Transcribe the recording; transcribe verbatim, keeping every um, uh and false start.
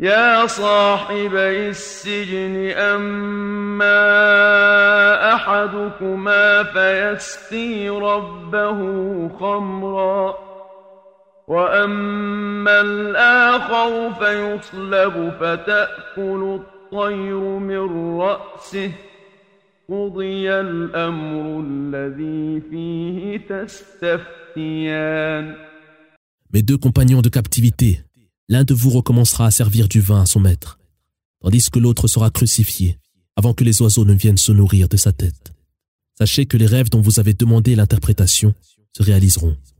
يا صاحبي السجن أما أحدكما فيسقي ربه خمرا وأما الآخر فيصلب فتأكل الطير من رأسه قضي الأمر الذي فيه تستفتيان. Mes deux compagnons de captivité, l'un de vous recommencera à servir du vin à son maître, tandis que l'autre sera crucifié avant que les oiseaux ne viennent se nourrir de sa tête. Sachez que les rêves dont vous avez demandé l'interprétation se réaliseront.